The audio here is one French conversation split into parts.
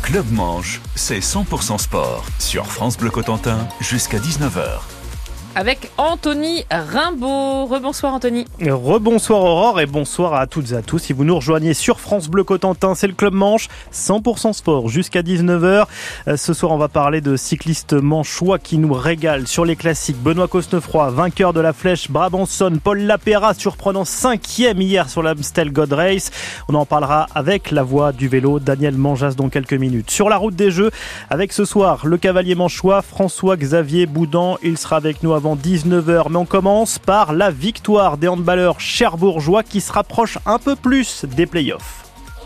Club Manche, c'est 100% sport sur France Bleu Cotentin jusqu'à 19h. Avec Anthony Rimbaud. Rebonsoir Anthony. Rebonsoir Aurore et bonsoir à toutes et à tous. Si vous nous rejoignez sur France Bleu Cotentin, c'est le Club Manche, 100% sport jusqu'à 19h. Ce soir, on va parler de cyclistes manchois qui nous régalent sur les classiques. Benoît Cosnefroy, vainqueur de la Flèche Brabançonne. Paul Lapera, surprenant 5e hier sur l'Amstel Gold Race. On en parlera avec la voix du vélo, Daniel Manjas, dans quelques minutes. Sur la route des Jeux, avec ce soir, le cavalier manchois, François-Xavier Boudan. Il sera avec nous avant 19h, mais on commence par la victoire des handballeurs cherbourgeois qui se rapprochent un peu plus des playoffs.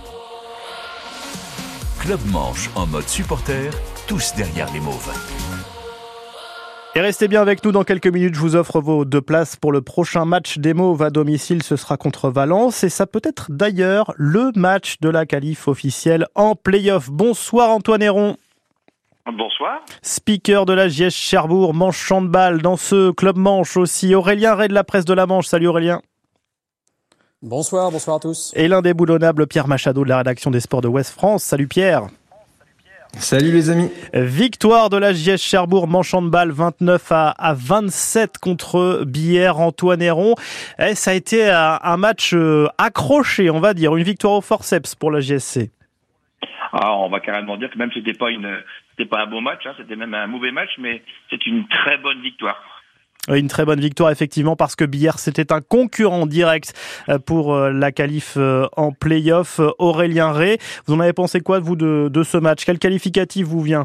Club Manche en mode supporter, tous derrière les Mauves. Et restez bien avec nous dans quelques minutes, je vous offre vos 2 places pour le prochain match des Mauves à domicile, ce sera contre Valence et ça peut être d'ailleurs le match de la qualif officielle en playoff. Bonsoir Antoine Héron. Bonsoir. Speaker de la JS Cherbourg, Manche handball dans ce club Manche aussi. Aurélien Ray de la presse de la Manche. Salut Aurélien. Bonsoir à tous. Et l'indéboulonnable Pierre Machado de la rédaction des sports de Ouest France. Salut Pierre. Salut les amis. Victoire de la JS Cherbourg, Manche handball 29 à 27 contre Bière. Antoine Héron. Ça a été un match accroché, on va dire. Une victoire au forceps pour la JSC. On va carrément dire que même si c'était pas un bon match, c'était même un mauvais match, mais c'est une très bonne victoire. Une très bonne victoire effectivement parce que Bière c'était un concurrent direct pour la qualif en play-off. Aurélien Ray, vous en avez pensé quoi vous de ce match? Quel qualificatif vous vient?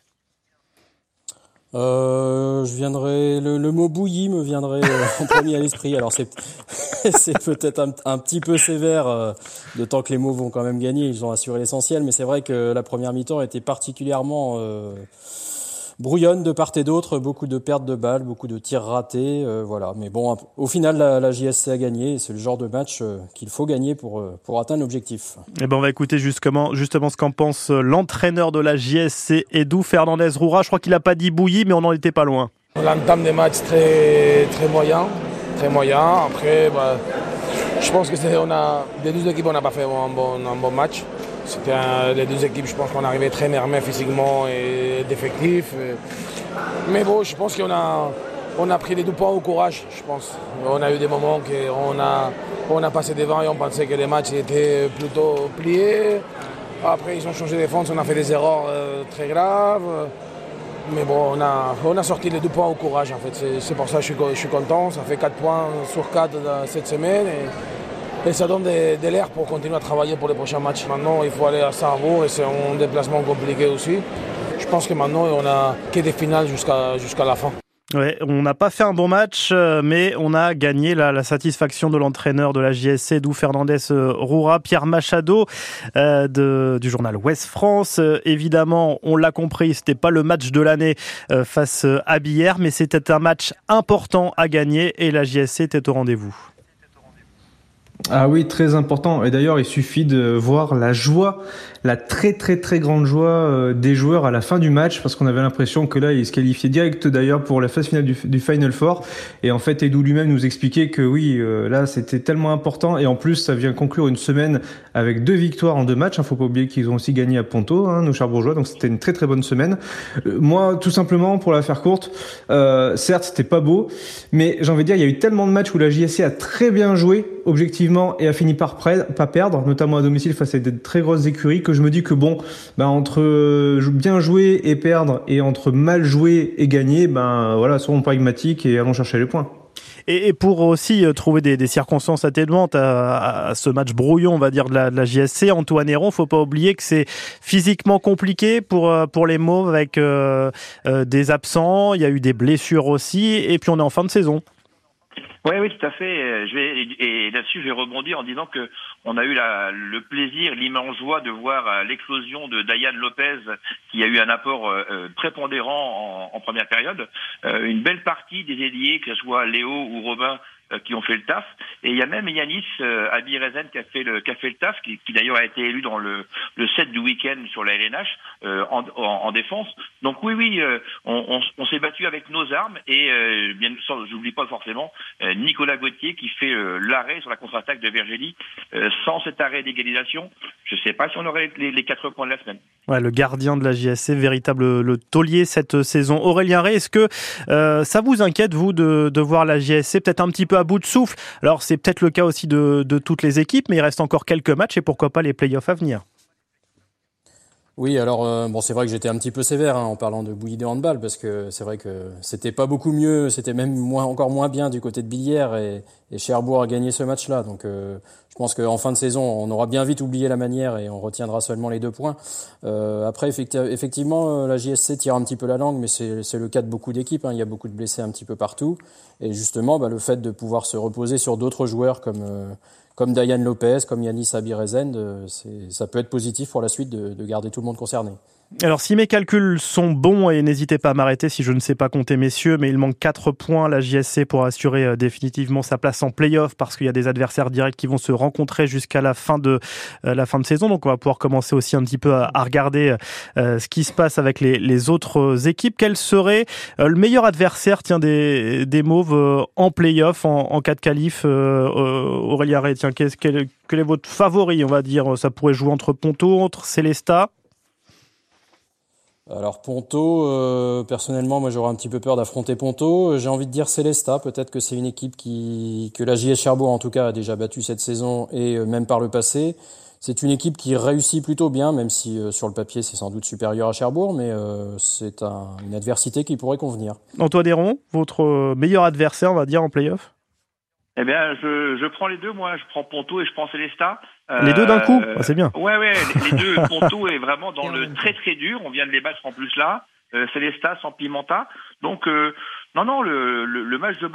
Le mot bouilli me viendrait en premier à l'esprit. Alors c'est peut-être un petit peu sévère, de temps que les Mauves vont quand même gagner, ils ont assuré l'essentiel, mais c'est vrai que la première mi-temps était particulièrement brouillonne de part et d'autre, beaucoup de pertes de balles, beaucoup de tirs ratés, voilà. Mais bon, au final, la JSC a gagné, et c'est le genre de match qu'il faut gagner pour atteindre l'objectif. Et ben on va écouter justement ce qu'en pense l'entraîneur de la JSC, Edou Fernandez-Roura. Je crois qu'il a pas dit bouilli, mais on n'en était pas loin. L'entame des matchs très moyen. Après, je pense que des deux équipes, on n'a pas fait un bon match. C'était les deux équipes, je pense qu'on arrivait très nerveux physiquement et d'effectifs. Mais bon, je pense qu'on a pris les 2 points au courage, je pense. On a eu des moments on a passé devant et on pensait que les matchs étaient plutôt pliés. Après, ils ont changé de défense, on a fait des erreurs très graves. Mais bon, on a sorti les 2 points au courage, en fait. C'est pour ça que je suis content. Ça fait 4 points sur 4 cette semaine. Et ça donne de l'air pour continuer à travailler pour les prochains matchs. Maintenant, il faut aller à Sarrebourg et c'est un déplacement compliqué aussi. Je pense que maintenant, on a que des finales jusqu'à la fin. Ouais, on n'a pas fait un bon match, mais on a gagné la satisfaction de l'entraîneur de la JSC, Edou Fernandez-Roura, Pierre Machado, du journal Ouest France. Évidemment, on l'a compris, c'était pas le match de l'année face à Bière, mais c'était un match important à gagner et la JSC était au rendez-vous. Ah oui, très important. Et d'ailleurs, il suffit de voir la joie, la très grande joie des joueurs à la fin du match, parce qu'on avait l'impression que là, ils se qualifiaient direct d'ailleurs pour la phase finale du Final Four. Et en fait, Edou lui-même nous expliquait que oui, là, c'était tellement important. Et en plus, ça vient conclure une semaine avec 2 victoires en 2 matchs. Faut pas oublier qu'ils ont aussi gagné à Ponto, nos Cherbourgeois. Donc c'était une très bonne semaine. Moi, tout simplement, pour la faire courte, certes, c'était pas beau, mais j'ai envie de dire, il y a eu tellement de matchs où la JSC a très bien joué, objectivement, et a fini par pas perdre, notamment à domicile face à des très grosses écuries, que je me dis que bon, entre bien jouer et perdre et entre mal jouer et gagner, voilà, soyons pragmatiques et allons chercher les points. Et pour aussi trouver des circonstances atténuantes à ce match brouillon, on va dire, de la JSC, Antoine Héron, faut pas oublier que c'est physiquement compliqué pour les Mauves avec des absents, il y a eu des blessures aussi, et puis on est en fin de saison. Oui, tout à fait. Et là-dessus, je vais rebondir en disant que on a eu le plaisir, l'immense joie de voir l'éclosion de Diane Lopez, qui a eu un apport prépondérant en première période. Une belle partie des ailiers, que ce soit Léo ou Robin, qui ont fait le taf. Et il y a même Yanis Abirezen qui a fait le taf, qui d'ailleurs a été élu dans le set du week-end sur la LNH en défense. Donc oui, on s'est battu avec nos armes et bien sûr, j'oublie pas forcément Nicolas Gauthier qui fait l'arrêt sur la contre-attaque de Vergelli. Sans cet arrêt d'égalisation, je sais pas si on aurait les 4 points de la semaine. Ouais, le gardien de la JSC, véritable le taulier cette saison. Aurélien Rey, est-ce que ça vous inquiète, vous, de voir la JSC peut-être un petit peu à bout de souffle? Alors, c'est peut-être le cas aussi de toutes les équipes, mais il reste encore quelques matchs et pourquoi pas les playoffs à venir? Oui, alors c'est vrai que j'étais un petit peu sévère en parlant de bouillie de handball parce que c'est vrai que c'était pas beaucoup mieux, c'était même encore moins bien du côté de Billière et Cherbourg a gagné ce match-là. Donc je pense qu'en fin de saison, on aura bien vite oublié la manière et on retiendra seulement les 2 points. Après, effectivement, la JSC tire un petit peu la langue, mais c'est le cas de beaucoup d'équipes. Il y a beaucoup de blessés un petit peu partout. Et justement, le fait de pouvoir se reposer sur d'autres joueurs comme Dayan Lopez, comme Yanis Abirezen, ça peut être positif pour la suite de garder tout le monde concerné. Alors, si mes calculs sont bons, et n'hésitez pas à m'arrêter si je ne sais pas compter, messieurs, mais il manque 4 points à la JSC pour assurer définitivement sa place en play-off parce qu'il y a des adversaires directs qui vont se rencontrer jusqu'à la fin de saison. Donc, on va pouvoir commencer aussi un petit peu à regarder ce qui se passe avec les autres équipes. Quel serait le meilleur adversaire, des Mauves en play-off, en cas de qualif? Aurélien Rey, tiens, quel est votre favori, on va dire? Ça pourrait jouer entre Ponto, entre Célestat? Alors Ponto, personnellement, moi j'aurais un petit peu peur d'affronter Ponto. J'ai envie de dire Célestat. Peut-être que c'est une équipe que la JS Cherbourg en tout cas a déjà battue cette saison et même par le passé. C'est une équipe qui réussit plutôt bien, même si sur le papier c'est sans doute supérieur à Cherbourg, mais c'est une adversité qui pourrait convenir. Antoine Héron, votre meilleur adversaire, on va dire, en play-off? Eh bien, je prends les deux, moi. Je prends Ponto et je prends Célestat. Les deux d'un coup? C'est bien. Ouais, les deux. Ponto est vraiment dans le très très dur. On vient de les battre en plus là. Célestat sans Pimenta. Donc, non, le match de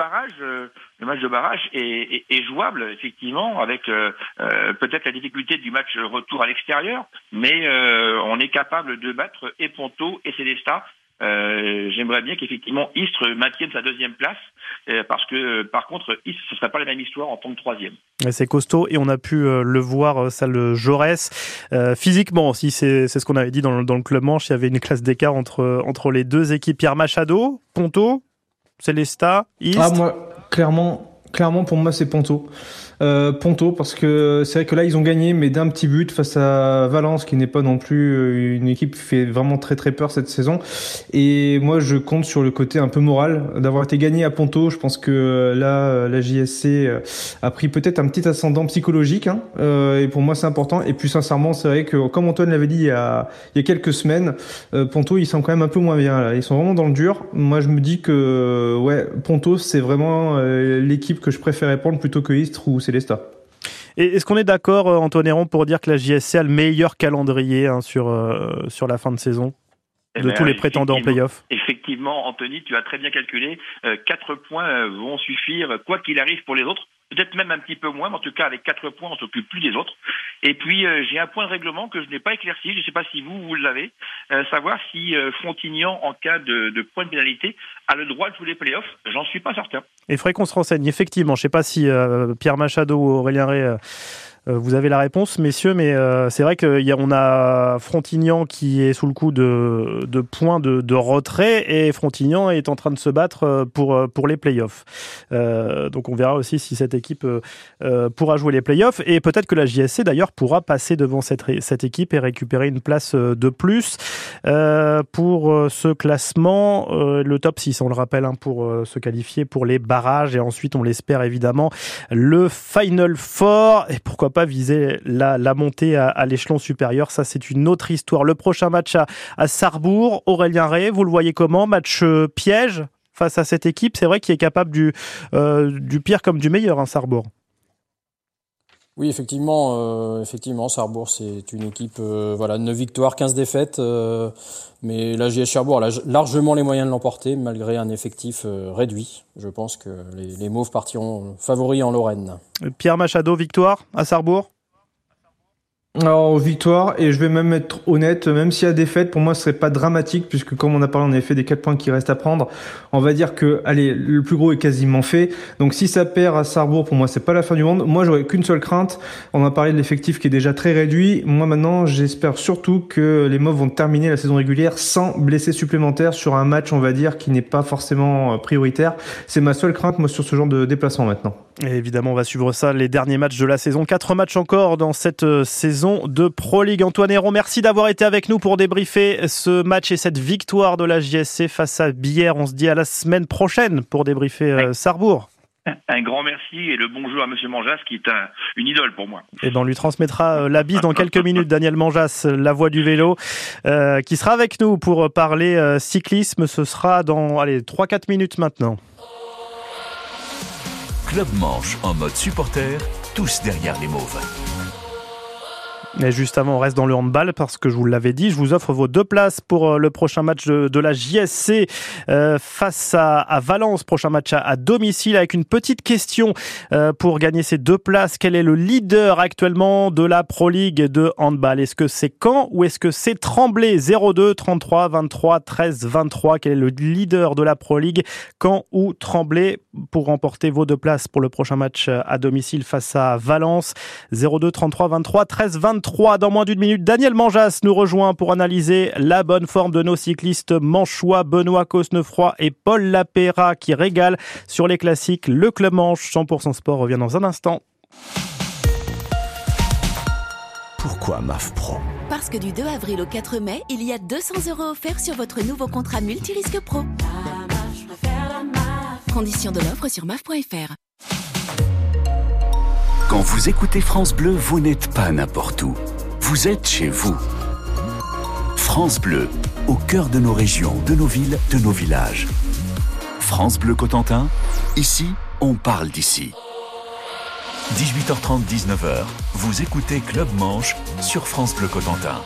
barrage est jouable, effectivement, avec peut-être la difficulté du match retour à l'extérieur. Mais on est capable de battre et Ponto et Célestat. J'aimerais bien qu'effectivement Istres maintienne sa 2e place parce que par contre Istres ce serait pas la même histoire en tant que 3e. C'est costaud et on a pu le voir salle Jaurès physiquement aussi, c'est ce qu'on avait dit dans le club Manche. Il y avait une classe d'écart entre les deux équipes. Pierre Machado, Ponto, Célestat, Istres. Moi clairement pour moi c'est Ponto. Ponto parce que c'est vrai que là ils ont gagné mais d'un petit but face à Valence qui n'est pas non plus une équipe qui fait vraiment très très peur cette saison, et moi je compte sur le côté un peu moral d'avoir été gagné à Ponto. Je pense que là la JSC a pris peut-être un petit ascendant psychologique et pour moi c'est important. Et puis sincèrement c'est vrai que comme Antoine l'avait dit il y a quelques semaines, Ponto ils sont quand même un peu moins bien là. Ils sont vraiment dans le dur. Moi je me dis que Ponto c'est vraiment l'équipe que je préférais prendre plutôt que Istres ou Célestat. Et est-ce qu'on est d'accord, Antoine Héron, pour dire que la JSC a le meilleur calendrier sur la fin de saison de tous les prétendants en play-off? Effectivement, Anthony, tu as très bien calculé. 4 points vont suffire, quoi qu'il arrive pour les autres. Peut-être même un petit peu moins, mais en tout cas, avec 4 points, on s'occupe plus des autres. Et puis, j'ai un point de règlement que je n'ai pas éclairci. Je ne sais pas si vous l'avez. Savoir si Frontignan, en cas de point de pénalité, a le droit de jouer les playoffs. J'en suis pas certain. Il faudrait qu'on se renseigne. Effectivement, je ne sais pas si Pierre Machado ou Aurélien Rey... vous avez la réponse, messieurs, mais c'est vrai qu'on a Frontignan qui est sous le coup de points de retrait et Frontignan est en train de se battre pour les playoffs. Donc on verra aussi si cette équipe pourra jouer les playoffs et peut-être que la JSC d'ailleurs pourra passer devant cette équipe et récupérer une place de plus pour ce classement. Le top 6, on le rappelle, pour se qualifier pour les barrages et ensuite on l'espère évidemment le Final Four et pourquoi pas viser la montée à l'échelon supérieur. Ça, c'est une autre histoire. Le prochain match à Sarrebourg, Aurélien Rey, vous le voyez comment? Match piège face à cette équipe, c'est vrai qu'il est capable du pire comme du meilleur, Sarrebourg. Oui, effectivement, Sarrebourg, c'est une équipe, 9 victoires, 15 défaites, mais la JS Cherbourg a largement les moyens de l'emporter, malgré un effectif réduit. Je pense que les Mauves partiront favoris en Lorraine. Pierre Machado, victoire à Sarrebourg? Alors, victoire, et je vais même être honnête, même s'il y a défaite, pour moi, ce serait pas dramatique, puisque comme on a parlé en effet des 4 points qui restent à prendre, on va dire que, allez, le plus gros est quasiment fait. Donc, si ça perd à Sarrebourg, pour moi, c'est pas la fin du monde. Moi, j'aurais qu'une seule crainte. On a parlé de l'effectif qui est déjà très réduit. Moi, maintenant, j'espère surtout que les Mauves vont terminer la saison régulière sans blessés supplémentaires sur un match, on va dire, qui n'est pas forcément prioritaire. C'est ma seule crainte, moi, sur ce genre de déplacement maintenant. Et évidemment, on va suivre ça, les derniers matchs de la saison. 4 matchs encore dans cette saison de Pro League. Antoine Héron, merci d'avoir été avec nous pour débriefer ce match et cette victoire de la JSC face à Billère. On se dit à la semaine prochaine pour débriefer Sarrebourg. Un grand merci et le bonjour à Monsieur Manjas qui est une idole pour moi. Et ben on lui transmettra la bise dans quelques minutes. Daniel Manjas, la voix du vélo, qui sera avec nous pour parler cyclisme. Ce sera dans 3-4 minutes maintenant. Club Manche en mode supporter, tous derrière les Mauves. Mais juste avant, on reste dans le handball parce que je vous l'avais dit, je vous offre vos 2 places pour le prochain match de la JSC face à Valence. Prochain match à domicile avec une petite question pour gagner ces 2 places. Quel est le leader actuellement de la Pro League de handball? Est-ce que c'est Caen ou est-ce que c'est Tremblay? 02 33 23 13 23. Quel est le leader de la Pro League? Caen ou Tremblay? Pour remporter vos 2 places pour le prochain match à domicile face à Valence. 02 33 23 13 23. Dans moins d'une minute, Daniel Manjas nous rejoint pour analyser la bonne forme de nos cyclistes manchois, Benoît Cosnefroy et Paul Lapéra qui régalent sur les classiques. Le Club Manche 100% Sport revient dans un instant. Pourquoi MAF Pro? Parce que du 2 avril au 4 mai, il y a 200 € offerts sur votre nouveau contrat multirisque pro. Conditions de l'offre sur maf.fr. Quand vous écoutez France Bleu, vous n'êtes pas n'importe où. Vous êtes chez vous. France Bleu, au cœur de nos régions, de nos villes, de nos villages. France Bleu Cotentin, ici, on parle d'ici. 18h30, 19h, vous écoutez Club Manche sur France Bleu Cotentin.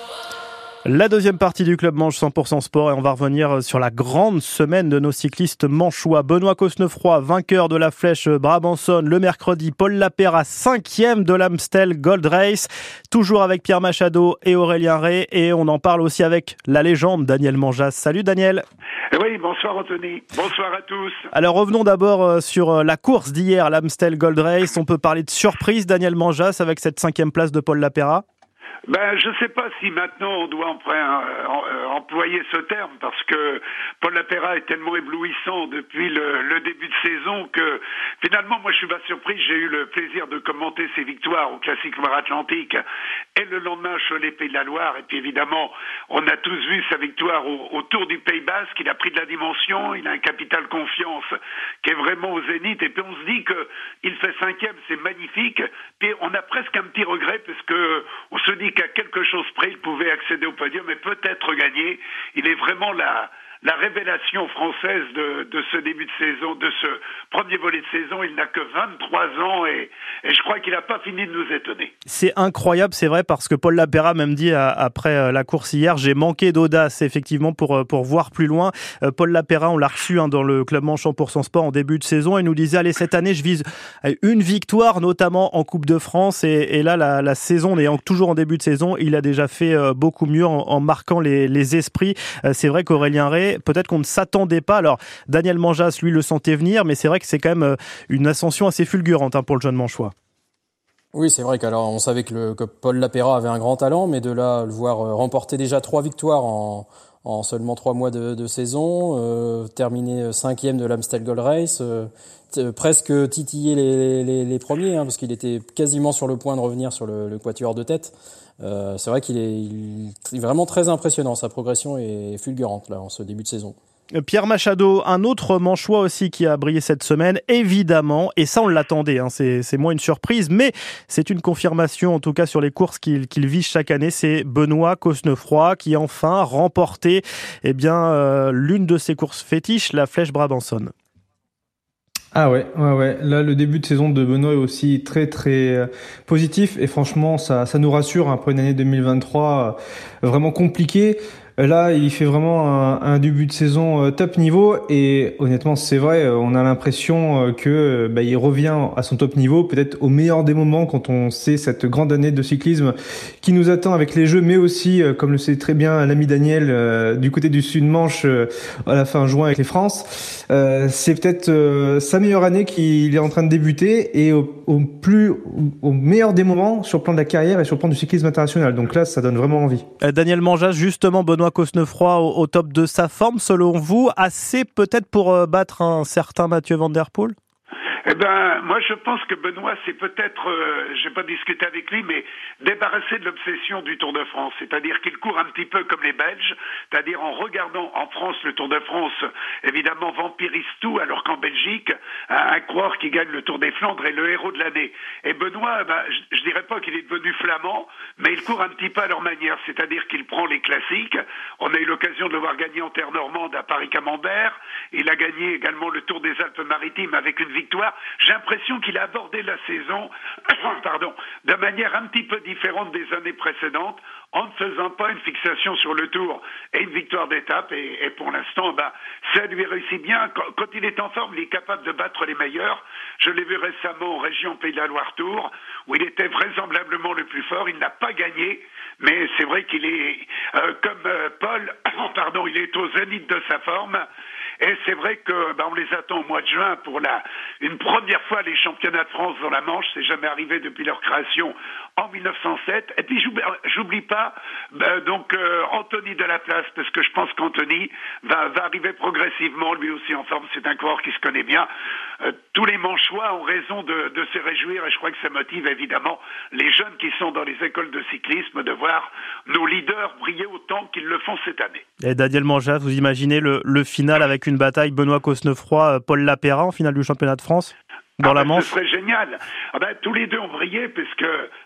La deuxième partie du Club Manche 100% Sport et on va revenir sur la grande semaine de nos cyclistes manchois. Benoît Cosnefroy, vainqueur de la Flèche Brabançonne le mercredi. Paul Lapéra, 5e de l'Amstel Gold Race. Toujours avec Pierre Machado et Aurélien Rey. Et on en parle aussi avec la légende Daniel Manjas. Salut Daniel. Oui, bonsoir Anthony. Bonsoir à tous. Alors revenons d'abord sur la course d'hier, l'Amstel Gold Race. On peut parler de surprise, Daniel Manjas, avec cette 5e place de Paul Lapéra. Je sais pas si maintenant on doit employer ce terme parce que Paul Lapéra est tellement éblouissant depuis le début de saison que finalement moi je suis pas surpris. J'ai eu le plaisir de commenter ses victoires au Classique Loire-Atlantique et le lendemain à Cholet-Pays de la Loire et puis évidemment on a tous vu sa victoire au Tour du Pays Basque. Il a pris de la dimension, il a un capital confiance qui est vraiment au zénith et puis on se dit que il fait 5e, c'est magnifique. Puis on a presque un petit regret parce que on se dit qu'à quelque chose près, il pouvait accéder au podium et peut-être gagner. Il est vraiment la révélation française de ce début de saison, de ce premier volet de saison. Il n'a que 23 ans et je crois qu'il n'a pas fini de nous étonner. C'est incroyable, c'est vrai, parce que Paul Lapéra même dit après la course hier, j'ai manqué d'audace effectivement pour voir plus loin. Paul Lapéra, on l'a reçu dans le Club Manche 100% Sport en début de saison et nous disait, allez, cette année je vise une victoire, notamment en Coupe de France et là la saison, on est toujours en début de saison, il a déjà fait beaucoup mieux en marquant les esprits. C'est vrai qu'Aurélien Rey, peut-être qu'on ne s'attendait pas. Alors, Daniel Manjas, lui, le sentait venir, mais c'est vrai que c'est quand même une ascension assez fulgurante pour le jeune Manchois. Oui, c'est vrai qu'alors on savait que Paul Lapéra avait un grand talent, mais de là le voir remporter déjà 3 victoires en seulement 3 mois de saison, terminer 5e de l'Amstel Gold Race, presque titiller les premiers, parce qu'il était quasiment sur le point de revenir sur le quatuor de tête. C'est vrai qu'il est vraiment très impressionnant, sa progression est fulgurante là en ce début de saison. Pierre Machado, un autre Manchois aussi qui a brillé cette semaine, évidemment, et ça on l'attendait, c'est moins une surprise, mais c'est une confirmation en tout cas sur les courses qu'il vise chaque année, c'est Benoît Cosnefroy qui a enfin remporté l'une de ses courses fétiches, la Flèche Brabançonne. Ah ouais. Là, le début de saison de Benoît est aussi très très positif et franchement, ça nous rassure après une année 2023 vraiment compliquée. Là, il fait vraiment un début de saison top niveau et honnêtement, c'est vrai, on a l'impression que il revient à son top niveau, peut-être au meilleur des moments quand on sait cette grande année de cyclisme qui nous attend avec les Jeux, mais aussi, comme le sait très bien l'ami Daniel, du côté du Sud-Manche à la fin juin avec les France. C'est peut-être sa meilleure année qu'il est en train de débuter et au meilleur des moments sur le plan de la carrière et sur le plan du cyclisme international. Donc là, ça donne vraiment envie. Daniel Manjas, justement, Benoît Cosnefroy au top de sa forme, selon vous, assez peut-être pour battre un certain Mathieu Van Der Poel? Eh ben, moi je pense que Benoît, c'est peut-être, j'ai pas discuté avec lui, mais débarrassé de l'obsession du Tour de France. C'est-à-dire qu'il court un petit peu comme les Belges, c'est-à-dire en regardant en France le Tour de France, évidemment vampirise tout, alors qu'en Belgique, un coureur qui gagne le Tour des Flandres est le héros de l'année. Et Benoît, je dirais pas qu'il est devenu flamand, mais il court un petit peu à leur manière, c'est-à-dire qu'il prend les classiques. On a eu l'occasion de le voir gagner en terre normande à Paris-Camembert. Il a gagné également le Tour des Alpes-Maritimes avec une victoire. J'ai l'impression qu'il a abordé la saison de manière un petit peu différente des années précédentes, en ne faisant pas une fixation sur le Tour et une victoire d'étape. Et pour l'instant, ça lui réussit bien. Quand il est en forme, il est capable de battre les meilleurs. Je l'ai vu récemment en région Pays de la Loire Tour, où il était vraisemblablement le plus fort. Il n'a pas gagné, mais c'est vrai qu'il est, comme Paul, il est au zénith de sa forme. Et c'est vrai que on les attend au mois de juin pour une première fois les championnats de France dans la Manche. C'est jamais arrivé depuis leur création en 1907. Et puis j'oublie pas Anthony Delaplace, parce que je pense qu'Anthony va arriver progressivement, lui aussi en forme. C'est un coureur qui se connaît bien. Tous les Manchois ont raison de se réjouir, et je crois que ça motive évidemment les jeunes qui sont dans les écoles de cyclisme de voir nos leaders briller autant qu'ils le font cette année. Et Daniel Manjas, vous imaginez le final avec une bataille Benoît Cosnefroy, Paul Lapéra en finale du championnat de France dans la Manche? Ce serait génial. Tous les deux ont brillé, puisque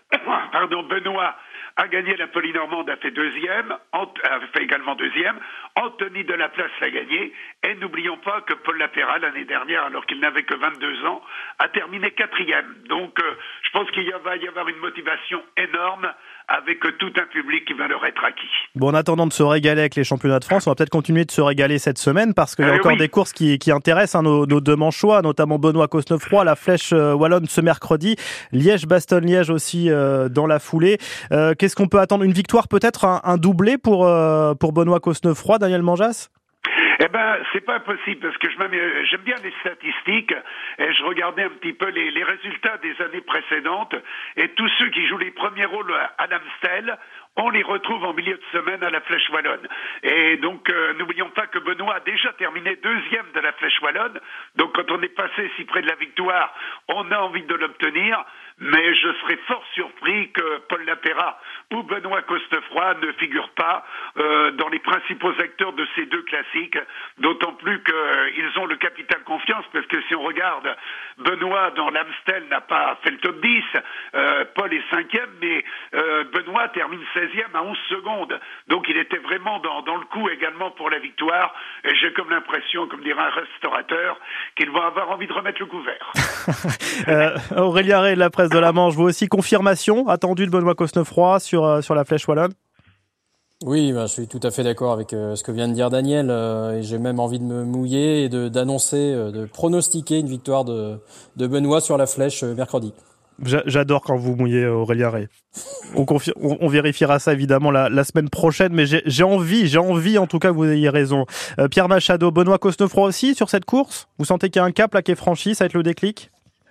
Benoît a gagné la Polynormande, a fait également deuxième. Anthony Delaplace l'a gagné. Et n'oublions pas que Paul Lapéra, l'année dernière, alors qu'il n'avait que 22 ans, a terminé quatrième. Donc, je pense qu'il va y avoir une motivation énorme avec tout un public qui va leur être acquis. Bon, en attendant de se régaler avec les championnats de France, on va peut-être continuer de se régaler cette semaine, parce qu'il y a encore des courses qui intéressent nos deux Manchois, notamment Benoît Cosnefroy, la Flèche Wallonne ce mercredi, Liège-Bastogne-Liège aussi dans la foulée. Qu'est-ce qu'on peut attendre? Une victoire peut-être, un doublé pour Benoît Cosnefroy, Daniel Manjas? C'est pas possible, parce que j'aime bien les statistiques, et je regardais un petit peu les résultats des années précédentes, et tous ceux qui jouent les premiers rôles à l'Amstel, on les retrouve en milieu de semaine à la Flèche Wallonne. Et donc, n'oublions pas que Benoît a déjà terminé deuxième de la Flèche Wallonne, donc quand on est passé si près de la victoire, on a envie de l'obtenir. Mais je serais fort surpris que Paul Lapéra ou Benoît Cosnefroy ne figurent pas dans les principaux acteurs de ces deux classiques, d'autant plus qu'ils ont le capital confiance, parce que si on regarde, Benoît dans l'Amstel n'a pas fait le top 10, Paul est 5e, mais Benoît termine 16e à 11 secondes, donc il était vraiment dans le coup également pour la victoire, et j'ai comme l'impression, comme dirait un restaurateur, qu'ils vont avoir envie de remettre le couvert. Aurélien Rey de la presse de la Manche, vous aussi, confirmation attendue de Benoît Cosnefroy sur la Flèche Wallonne? Oui, je suis tout à fait d'accord avec ce que vient de dire Daniel, et j'ai même envie de me mouiller et d'annoncer, de pronostiquer une victoire de Benoît sur la Flèche mercredi. J'adore quand vous mouillez, Aurélien Rey. On vérifiera ça évidemment la semaine prochaine, mais j'ai envie en tout cas que vous ayez raison. Pierre Machado, Benoît Cosnefroy aussi sur cette course? Vous sentez qu'il y a un cap là qui est franchi, ça va être le déclic?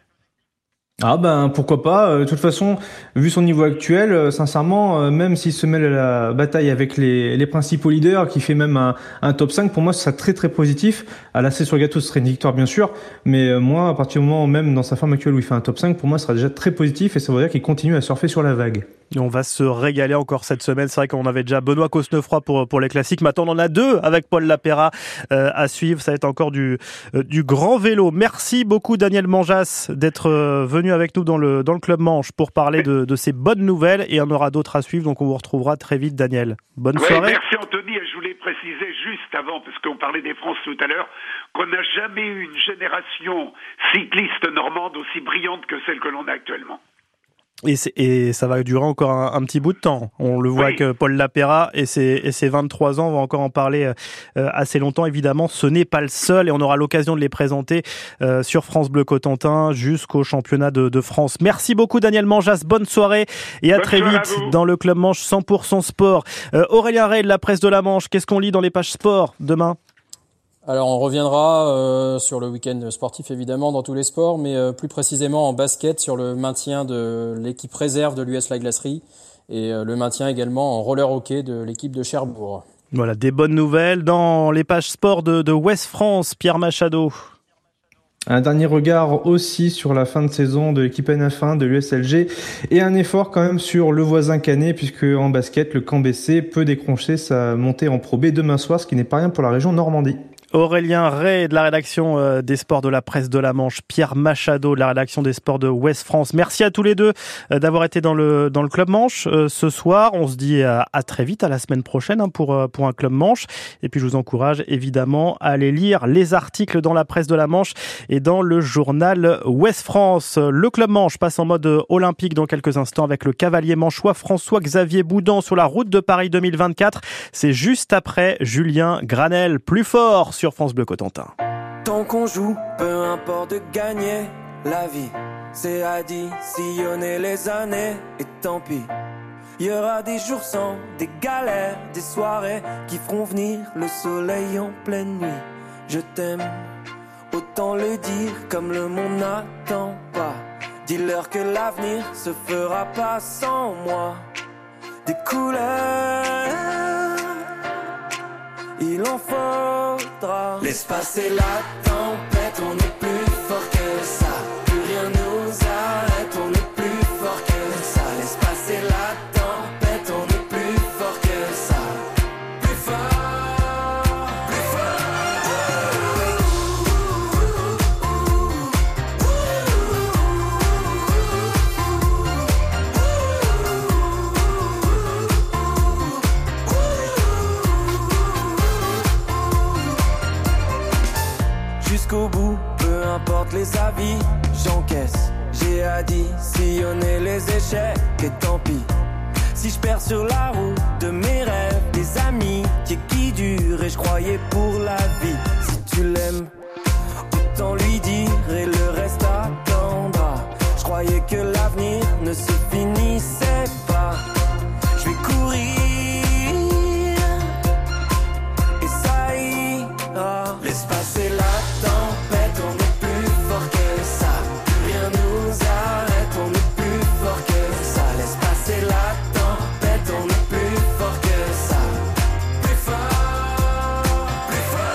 Pourquoi pas. De toute façon, vu son niveau actuel, sincèrement, même s'il se mêle à la bataille avec les principaux leaders, qui fait même un top 5, pour moi, ce serait très très positif. À la cerise sur le gâteau, ce serait une victoire bien sûr, mais moi, à partir du moment même dans sa forme actuelle où il fait un top 5, pour moi, ce sera déjà très positif, et ça veut dire qu'il continue à surfer sur la vague. Et on va se régaler encore cette semaine. C'est vrai qu'on avait déjà Benoît Cosnefroy pour les classiques. Maintenant, on en a deux avec Paul Lapéra à suivre. Ça va être encore du grand vélo. Merci beaucoup, Daniel Manjas, d'être venu avec nous dans le Club Manche pour parler de ces bonnes nouvelles. Et il y en aura d'autres à suivre. Donc, on vous retrouvera très vite, Daniel. Bonne soirée. Merci, Anthony. Et je voulais préciser juste avant, parce qu'on parlait des France tout à l'heure, qu'on n'a jamais eu une génération cycliste normande aussi brillante que celle que l'on a actuellement. Et ça va durer encore un petit bout de temps. On le voit que Paul Lapeyrat et ses 23 ans, on va encore en parler assez longtemps. Évidemment, ce n'est pas le seul et on aura l'occasion de les présenter sur France Bleu Cotentin jusqu'au championnat de France. Merci beaucoup Daniel Manjas, bonne soirée et à très vite dans le Club Manche 100% sport. Aurélien Rey de la Presse de la Manche, qu'est-ce qu'on lit dans les pages sport demain ? Alors on reviendra sur le week-end sportif évidemment dans tous les sports, mais plus précisément en basket sur le maintien de l'équipe réserve de l'US La Glacerie et le maintien également en roller hockey de l'équipe de Cherbourg. Voilà, des bonnes nouvelles dans les pages sport de Ouest France, Pierre Machado. Un dernier regard aussi sur la fin de saison de l'équipe NF1 de l'USLG et un effort quand même sur le voisin canet puisque en basket, le Camp BC peut décrocher sa montée en Pro B demain soir, ce qui n'est pas rien pour la région Normandie. Aurélien Rey de la rédaction des sports de la Presse de la Manche, Pierre Machado de la rédaction des sports de Ouest France. Merci à tous les deux d'avoir été dans le Club Manche ce soir. On se dit à très vite, à la semaine prochaine pour un Club Manche. Et puis je vous encourage évidemment à aller lire les articles dans la Presse de la Manche et dans le journal Ouest France. Le Club Manche passe en mode olympique dans quelques instants avec le cavalier manchois François-Xavier Boudin sur la route de Paris 2024. C'est juste après Julien Granel, plus fort sur France Bleu Cotentin. Tant qu'on joue, peu importe de gagner, la vie, c'est additionner les années, et tant pis. Il y aura des jours sans, des galères, des soirées qui feront venir le soleil en pleine nuit. Je t'aime, autant le dire comme le monde n'attend pas. Dis-leur que l'avenir se fera pas sans moi. Des couleurs, il en faudra. Laisse passer la tempête, on est plus fort que ça. Plus rien nous arrête, on est plus fort que ça. Laisse passer la tempête, on est plus fort que ça. Plus fort, plus fort. Jusqu'au bout, peu importe les avis, j'encaisse. J'ai additionné les échecs et tant pis. Si je perds sur la route de mes rêves, des amis qui durent et je croyais pour la vie. Si tu l'aimes, autant lui dire et le reste attendra. Je croyais que l'avenir ne se finissait pas. Je vais courir et ça ira. Laisse passer la tempête, on est plus fort que ça. Plus rien nous arrête, on est plus fort que ça. Laisse passer la tempête, on est plus fort que ça. Plus fort, plus fort.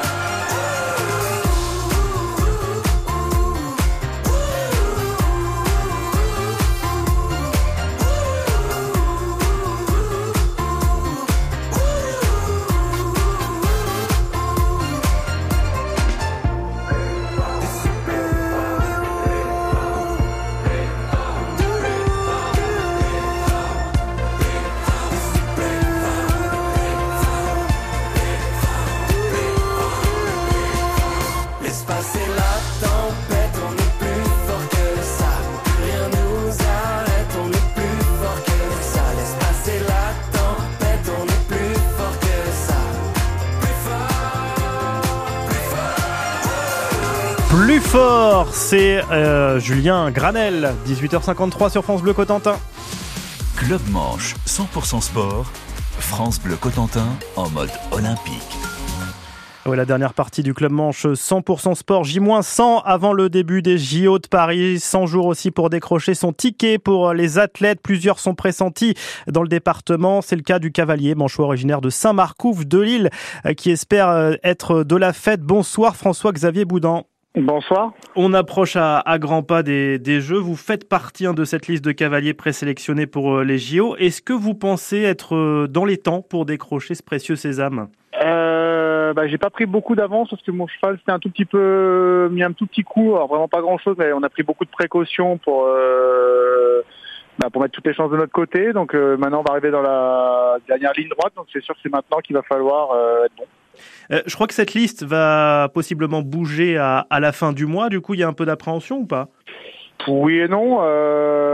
Laisse passer la tempête, on est plus fort que ça. Plus rien nous arrête, on est plus fort que ça. Laisse passer la tempête, on est plus fort que ça. Plus fort, plus fort. Plus fort, c'est Julien Granel, 18h53 sur France Bleu Cotentin. Club Manche 100% sport, France Bleu Cotentin en mode olympique. Ouais, la dernière partie du Club Manche 100% sport, J-100 avant le début des JO de Paris, 100 jours aussi pour décrocher son ticket pour les athlètes. Plusieurs sont pressentis dans le département. C'est le cas du cavalier manchois originaire de Saint-Marcouf de Lille qui espère être de la fête. Bonsoir François-Xavier Boudin. Bonsoir. On approche à grands pas des Jeux. Vous faites partie de cette liste de cavaliers présélectionnés pour les JO. Est-ce que vous pensez être dans les temps pour décrocher ce précieux sésame ? J'ai pas pris beaucoup d'avance parce que mon cheval s'est un tout petit peu mis un tout petit coup. Alors vraiment pas grand chose, mais on a pris beaucoup de précautions pour mettre toutes les chances de notre côté. Donc maintenant on va arriver dans la dernière ligne droite. Donc c'est sûr que c'est maintenant qu'il va falloir être bon. Je crois que cette liste va possiblement bouger à la fin du mois. Du coup, il y a un peu d'appréhension ou pas ? Oui et non.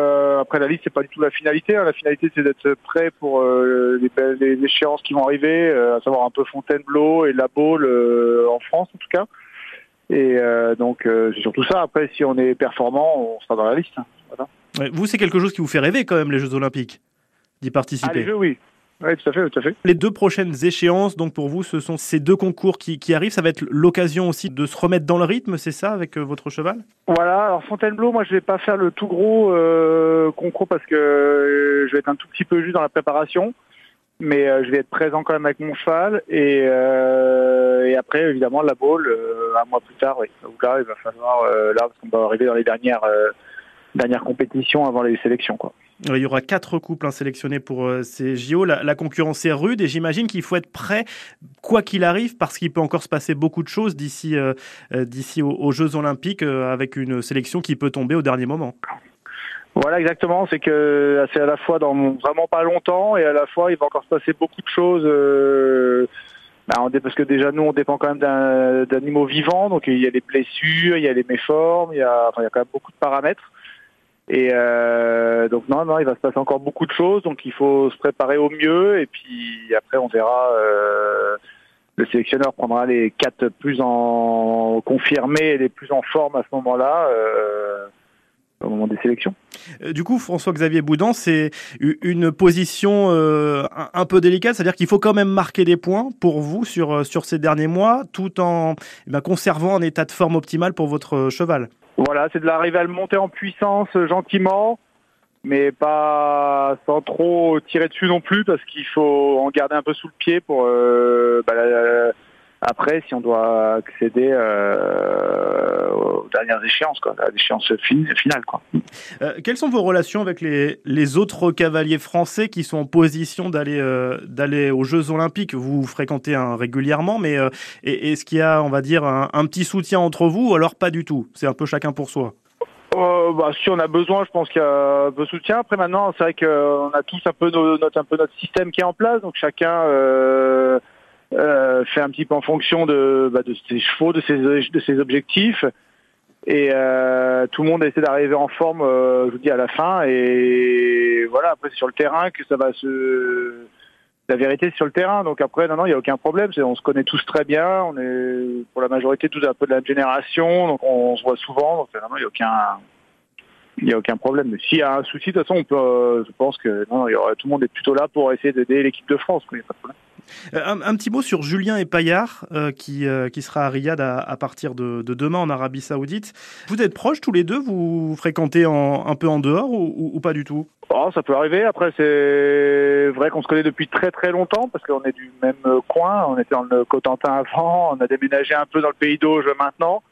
après la liste, c'est pas du tout la finalité. La finalité, c'est d'être prêt pour les échéances qui vont arriver, à savoir un peu Fontainebleau et La Baule en France en tout cas. Et donc c'est surtout ça. Après, si on est performant, on sera dans la liste. Voilà. Ouais, vous, c'est quelque chose qui vous fait rêver quand même, les Jeux Olympiques, d'y participer. Les Jeux, oui. Oui, tout à fait. Les 2 prochaines échéances, donc pour vous, ce sont ces 2 concours qui arrivent. Ça va être l'occasion aussi de se remettre dans le rythme, c'est ça, avec votre cheval ? Voilà, alors Fontainebleau, moi je vais pas faire le tout gros concours parce que je vais être un tout petit peu juste dans la préparation. Mais je vais être présent quand même avec mon cheval. Et après, évidemment, La Baule, un mois plus tard, oui. Où là, il va falloir, parce qu'on va arriver dans les dernières compétitions avant les sélections, quoi. Il y aura 4 couples sélectionnés pour ces JO. La concurrence est rude et j'imagine qu'il faut être prêt, quoi qu'il arrive, parce qu'il peut encore se passer beaucoup de choses d'ici aux Jeux Olympiques, avec une sélection qui peut tomber au dernier moment. Voilà, exactement. C'est que c'est à la fois dans vraiment pas longtemps et à la fois il va encore se passer beaucoup de choses. Parce que déjà nous on dépend quand même d'animaux vivants, donc il y a les blessures, il y a les méformes, il y a quand même beaucoup de paramètres. Et donc non, il va se passer encore beaucoup de choses, donc il faut se préparer au mieux et puis après on verra. Le sélectionneur prendra les 4 plus confirmés et les plus en forme à ce moment-là. Au moment des sélections. Du coup, François-Xavier Boudin, c'est une position un peu délicate, c'est-à-dire qu'il faut quand même marquer des points pour vous sur ces derniers mois, tout en conservant un état de forme optimal pour votre cheval. Voilà, c'est de l'arriver à le monter en puissance gentiment, mais pas sans trop tirer dessus non plus, parce qu'il faut en garder un peu sous le pied pour après, si on doit accéder aux dernières échéances, à l'échéance finale, quoi. Quelles sont vos relations avec les autres cavaliers français qui sont en position d'aller aux Jeux Olympiques ? Vous fréquentez régulièrement, mais est-ce qu'il y a, on va dire, un petit soutien entre vous, ou alors pas du tout ? C'est un peu chacun pour soi. Si on a besoin, je pense qu'il y a un peu de soutien. Après, maintenant, c'est vrai qu'on a tous un peu notre système qui est en place, donc chacun fait un petit peu en fonction de ses chevaux, de ses objectifs, et tout le monde essaie d'arriver en forme, je vous dis, à la fin. Et voilà, après c'est sur le terrain que ça va la vérité, c'est sur le terrain. Donc après, non, il n'y a aucun problème. On se connaît tous très bien. On est pour la majorité tous un peu de la même génération, donc on se voit souvent. Donc non, il n'y a aucun problème. Mais s'il y a un souci, de toute façon, on peut. Je pense que tout le monde est plutôt là pour essayer d'aider l'équipe de France. Il n'y a pas de problème. Un petit mot sur Julien Epaillard qui sera à Riyad à partir de demain en Arabie Saoudite. Vous êtes proches tous les deux, vous fréquentez un peu en dehors ou pas du tout ? Ça peut arriver. Après, c'est vrai qu'on se connaît depuis très très longtemps parce qu'on est du même coin. On était dans le Cotentin avant, on a déménagé un peu dans le pays d'Auge maintenant.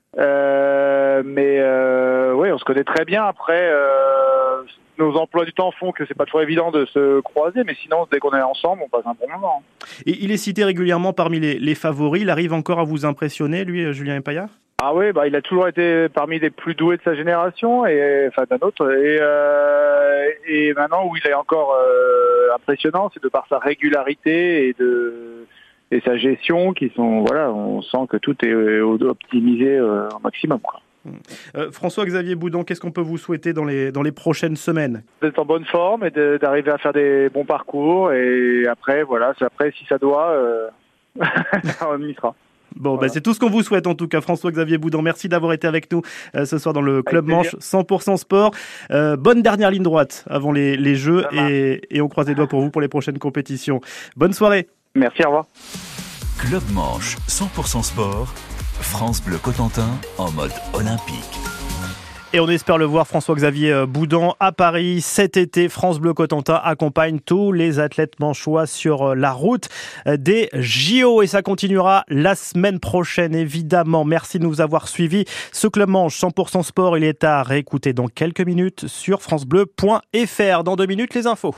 Oui, on se connaît très bien. Après, nos emplois du temps font que c'est pas toujours évident de se croiser, mais sinon, dès qu'on est ensemble, on passe un bon moment. Et il est cité régulièrement parmi les favoris. Il arrive encore à vous impressionner, lui, Julien Epaillard ? Ah oui, il a toujours été parmi les plus doués de sa génération, d'un autre. Et maintenant, où il est encore impressionnant, c'est de par sa régularité et sa gestion qui sont, on sent que tout est optimisé au maximum, quoi. François-Xavier Boudin, qu'est-ce qu'on peut vous souhaiter dans les prochaines semaines ? D'être en bonne forme et d'arriver à faire des bons parcours. Et après, si ça doit, on y sera. Bon, c'est tout ce qu'on vous souhaite en tout cas. François-Xavier Boudin, merci d'avoir été avec nous ce soir dans le Club Manche 100% Sport. Bonne dernière ligne droite avant les Jeux et on croise les doigts pour vous pour les prochaines compétitions. Bonne soirée. Merci, au revoir. Club Manche 100% Sport, France Bleu Cotentin en mode olympique. Et on espère le voir, François-Xavier Boudin, à Paris cet été. France Bleu Cotentin accompagne tous les athlètes manchois sur la route des JO. Et ça continuera la semaine prochaine, évidemment. Merci de nous avoir suivis. Ce Club Manche 100% Sport, il est à réécouter dans quelques minutes sur francebleu.fr. Dans 2 minutes, les infos.